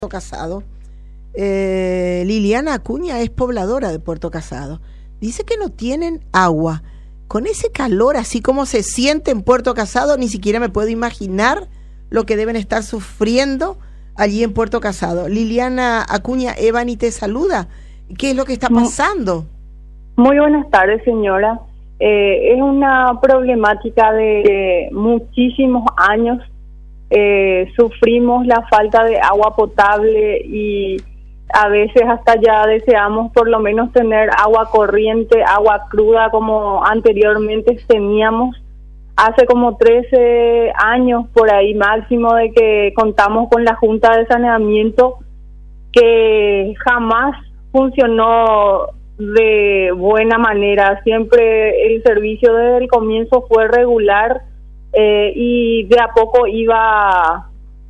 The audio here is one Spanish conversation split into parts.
Casado. Liliana Acuña es pobladora de Puerto Casado. Dice que no tienen agua. Con ese calor, así como se siente en Puerto Casado, ni siquiera me puedo imaginar lo que deben estar sufriendo allí en Puerto Casado. Liliana Acuña, Evani te saluda. ¿Qué es lo que está pasando? Muy buenas tardes, señora. Es una problemática de muchísimos años. Sufrimos la falta de agua potable y a veces hasta ya deseamos por lo menos tener agua corriente, agua cruda como anteriormente teníamos. Hace como 13 años por ahí máximo de que contamos con la Junta de Saneamiento, que jamás funcionó de buena manera. Siempre el servicio desde el comienzo fue regular y de a poco iba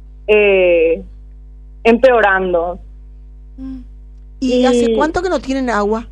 empeorando. ¿Y hace cuánto que no tienen agua?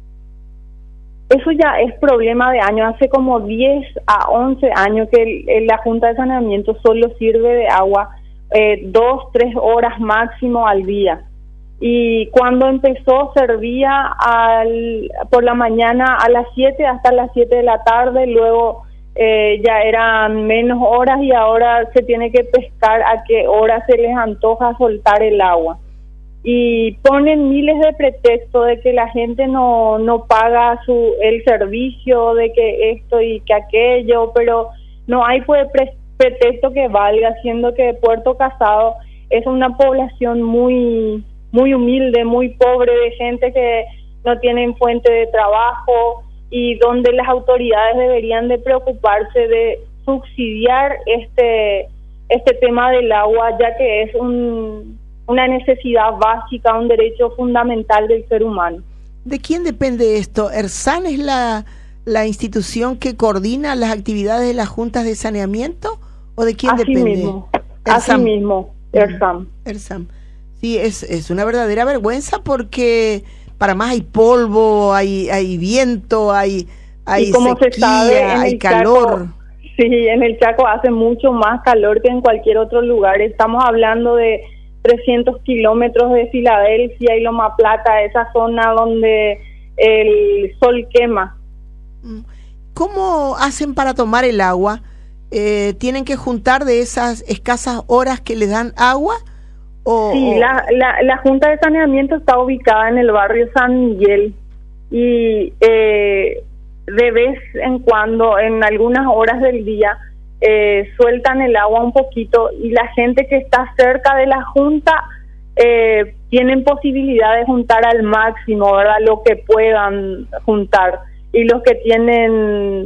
Eso ya es problema de años. Hace como 10 a 11 años que la Junta de Saneamiento solo sirve de agua 2-3 horas máximo al día. Y cuando empezó servía por la mañana a las 7 hasta las 7 de la tarde, luego ya eran menos horas y ahora se tiene que pescar a qué hora se les antoja soltar el agua. Y ponen miles de pretextos de que la gente no paga el servicio, de que esto y que aquello, pero no hay pretexto que valga, siendo que Puerto Casado es una población muy humilde, muy pobre, de gente que no tienen fuente de trabajo y donde las autoridades deberían de preocuparse de subsidiar este tema del agua, ya que es una necesidad básica, un derecho fundamental del ser humano. ¿De quién depende esto? ¿ERSAN es la institución que coordina las actividades de las juntas de saneamiento? ¿O de quién depende? Así mismo, ERSAN. ERSAN. Sí, es una verdadera vergüenza porque para más hay polvo, hay viento, hay y como sequía, se sabe, hay calor. Chaco, sí, en el Chaco hace mucho más calor que en cualquier otro lugar. Estamos hablando de 300 kilómetros de Filadelfia y Loma Plata, esa zona donde el sol quema. ¿Cómo hacen para tomar el agua? ¿Tienen que juntar de esas escasas horas que les dan agua? Sí, la Junta de Saneamiento está ubicada en el barrio San Miguel y de vez en cuando, en algunas horas del día, sueltan el agua un poquito y la gente que está cerca de la Junta tienen posibilidad de juntar al máximo, ¿verdad? Lo que puedan juntar. Y los que tienen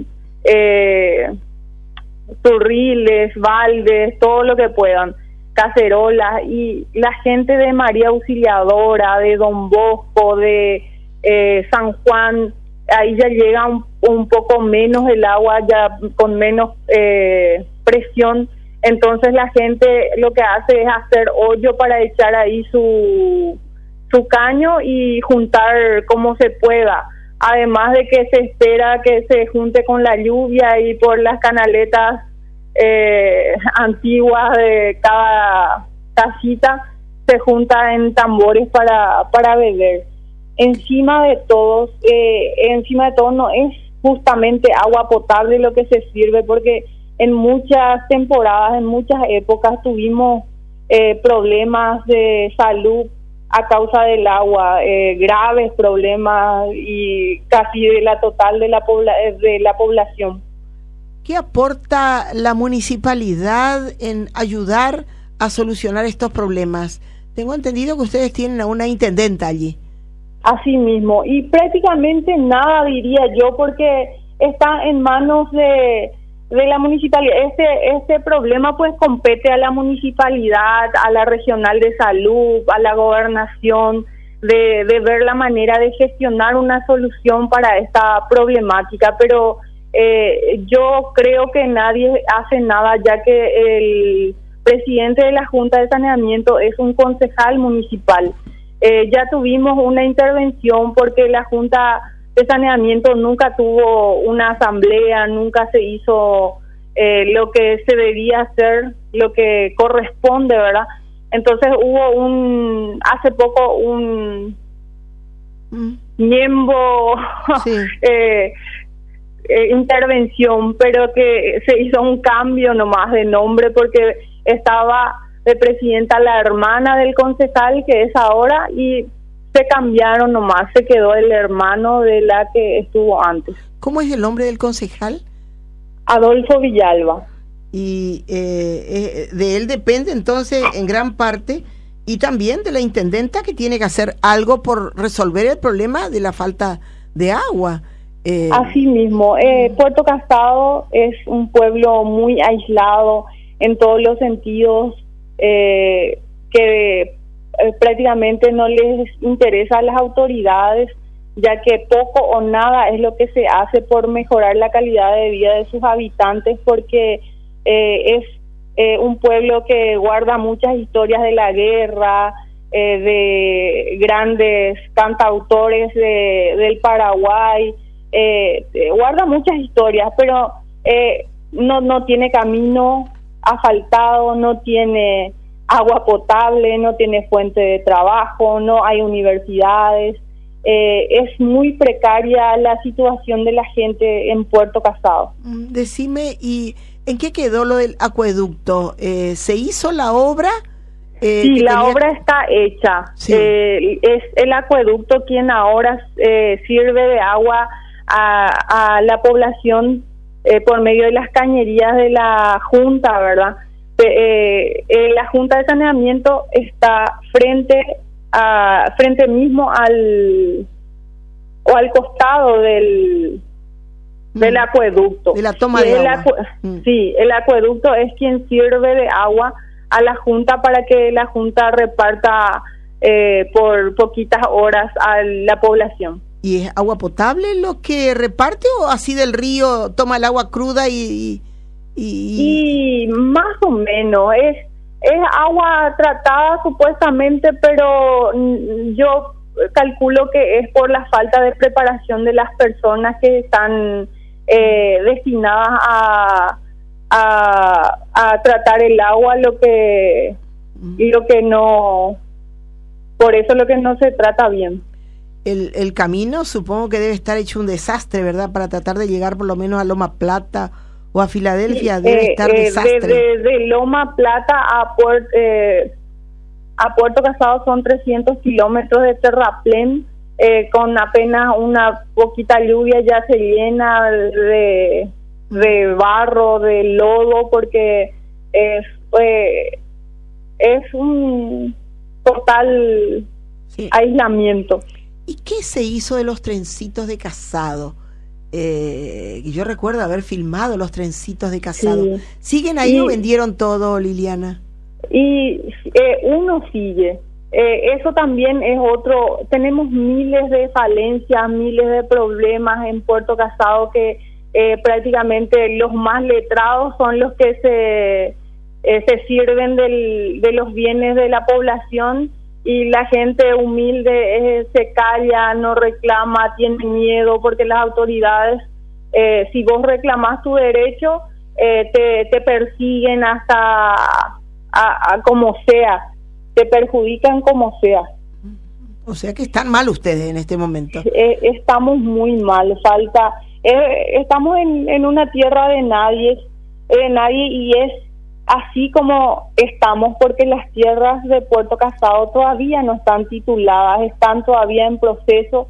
turriles, baldes, todo lo que puedan, cacerolas, y la gente de María Auxiliadora, de Don Bosco, de San Juan, ahí ya llega un poco menos el agua, ya con menos presión. Entonces la gente lo que hace es hacer hoyo para echar ahí su caño y juntar como se pueda. Además de que se espera que se junte con la lluvia y por las canaletas antiguas de cada casita se junta en tambores para beber. Encima de todo no es justamente agua potable lo que se sirve, porque en muchas temporadas, en muchas épocas tuvimos problemas de salud a causa del agua, graves problemas y casi de la total de la población. ¿Qué aporta la municipalidad en ayudar a solucionar estos problemas? Tengo entendido que ustedes tienen a una intendenta allí. Así mismo, y prácticamente nada, diría yo, porque está en manos de la municipalidad. Este problema pues compete a la municipalidad, a la regional de salud, a la gobernación, de ver la manera de gestionar una solución para esta problemática, pero yo creo que nadie hace nada, ya que el presidente de la Junta de Saneamiento es un concejal municipal. Ya tuvimos una intervención porque la Junta de Saneamiento nunca tuvo una asamblea, nunca se hizo lo que se debía hacer, lo que corresponde, ¿verdad? Entonces hubo hace poco un miembro Sí. intervención, pero que se hizo un cambio nomás de nombre porque estaba de presidenta la hermana del concejal, que es ahora, y se cambiaron nomás, se quedó el hermano de la que estuvo antes. ¿Cómo es el nombre del concejal? Adolfo Villalba. Y de él depende entonces en gran parte, y también de la intendenta, que tiene que hacer algo por resolver el problema de la falta de agua. Así mismo, Puerto Casado es un pueblo muy aislado en todos los sentidos, que prácticamente no les interesa a las autoridades, ya que poco o nada es lo que se hace por mejorar la calidad de vida de sus habitantes, porque es un pueblo que guarda muchas historias de la guerra, de grandes cantautores del Paraguay, guarda muchas historias, pero no tiene camino asfaltado, no tiene agua potable, no tiene fuente de trabajo, no hay universidades. Es muy precaria la situación de la gente en Puerto Casado. Decime, ¿y en qué quedó lo del acueducto? ¿Se hizo la obra? Sí, la obra está hecha. Sí. Es el acueducto quien ahora sirve de agua a la población por medio de las cañerías de la Junta, ¿verdad? La Junta de Saneamiento está frente mismo al costado del acueducto. De la toma de agua. Sí, el acueducto es quien sirve de agua a la Junta para que la Junta reparta por poquitas horas a la población. ¿Y es agua potable lo que reparte, o así del río toma el agua cruda y más o menos es agua tratada supuestamente, pero yo calculo que es por la falta de preparación de las personas que están destinadas a tratar el agua, lo que no, por eso lo que no se trata bien. El camino supongo que debe estar hecho un desastre, ¿verdad? Para tratar de llegar por lo menos a Loma Plata o a Filadelfia, debe estar desastre. De Loma Plata a Puerto Casado son 300 kilómetros de terraplén, con apenas una poquita lluvia ya se llena de barro, de lodo, porque es un total aislamiento. ¿Y qué se hizo de los trencitos de Casado? Yo recuerdo haber filmado los trencitos de Casado. Sí. ¿Siguen ahí o vendieron todo, Liliana? Y uno sigue. Eso también es otro. Tenemos miles de falencias, miles de problemas en Puerto Casado, que prácticamente los más letrados son los que se sirven de los bienes de la población, y la gente humilde se calla, no reclama, tiene miedo, porque las autoridades, si vos reclamás tu derecho, te persiguen hasta a como sea, te perjudican como sea. O sea que están mal ustedes en este momento. Estamos muy mal, estamos en una tierra de nadie, y es así como estamos, porque las tierras de Puerto Casado todavía no están tituladas, están todavía en proceso,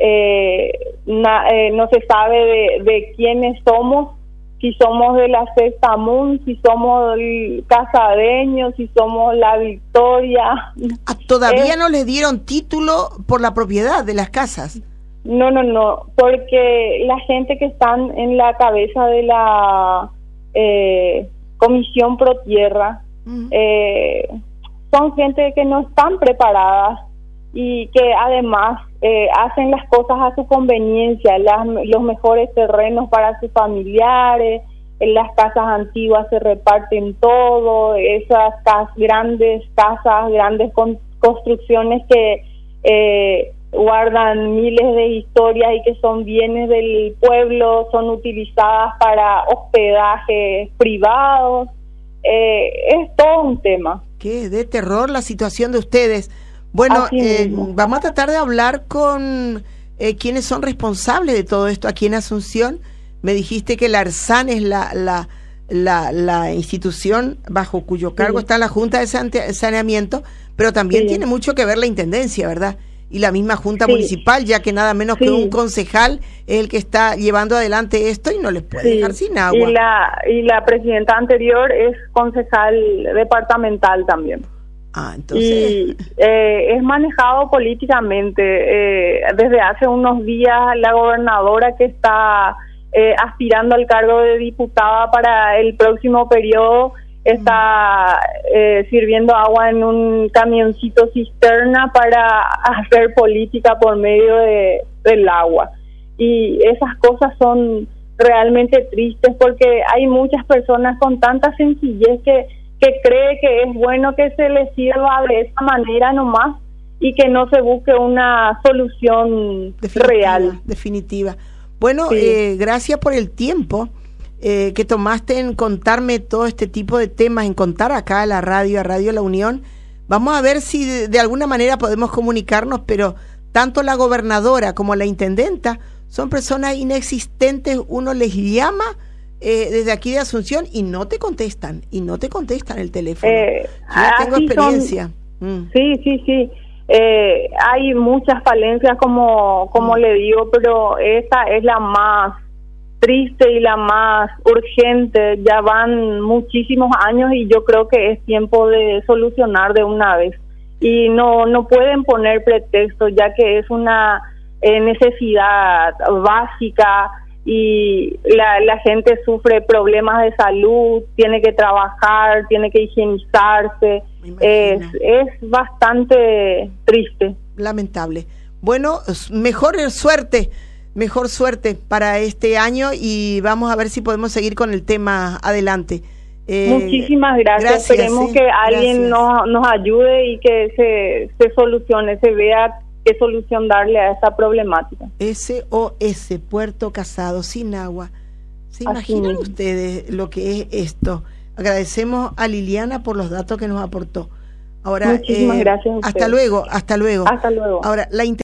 no se sabe de quiénes somos, si somos de la Sexta Mun, si somos casadeños, si somos la Victoria. ¿Todavía no les dieron título por la propiedad de las casas? No, porque la gente que están en la cabeza de la Comisión Pro Tierra son gente que no están preparadas y que además hacen las cosas a su conveniencia, los mejores terrenos para sus familiares, en las casas antiguas se reparten todo, esas grandes construcciones que guardan miles de historias y que son bienes del pueblo, son utilizadas para hospedajes privados. Es todo un tema. qué de terror la situación de ustedes. Bueno, vamos a tratar de hablar con quienes son responsables de todo esto aquí en Asunción. Me dijiste que la ARSAN es la institución bajo cuyo cargo está la Junta de Saneamiento, pero también tiene mucho que ver la Intendencia, ¿verdad? Y la misma Junta Municipal, ya que nada menos que un concejal es el que está llevando adelante esto y no les puede dejar sin agua. Y la presidenta anterior es concejal departamental también. Entonces... Y es manejado políticamente. Desde hace unos días la gobernadora que está aspirando al cargo de diputada para el próximo periodo está sirviendo agua en un camioncito cisterna para hacer política por medio del agua. Y esas cosas son realmente tristes porque hay muchas personas con tanta sencillez que cree que es bueno que se les sirva de esa manera nomás y que no se busque una solución real. Definitiva. Bueno, gracias por el tiempo que tomaste en contarme todo este tipo de temas, en contar acá a Radio La Unión. Vamos a ver si de alguna manera podemos comunicarnos, pero tanto la gobernadora como la intendenta son personas inexistentes. Uno les llama desde aquí de Asunción y no te contestan el teléfono. Yo tengo experiencia. Sí. Hay muchas falencias como le digo, pero esta es la más triste y la más urgente. Ya van muchísimos años y yo creo que es tiempo de solucionar de una vez. Y no pueden poner pretextos, ya que es una necesidad básica y la gente sufre problemas de salud, tiene que trabajar, tiene que higienizarse. Es bastante triste. Lamentable. Bueno, mejor suerte para este año y vamos a ver si podemos seguir con el tema adelante. Muchísimas gracias. Esperemos que alguien nos ayude y que se solucione, se vea qué solución darle a esta problemática. SOS Puerto Casado, sin agua. ¿Se imaginan ustedes lo que es esto? Agradecemos a Liliana por los datos que nos aportó. Ahora, muchísimas gracias a ustedes. Hasta luego. Hasta luego. Ahora, la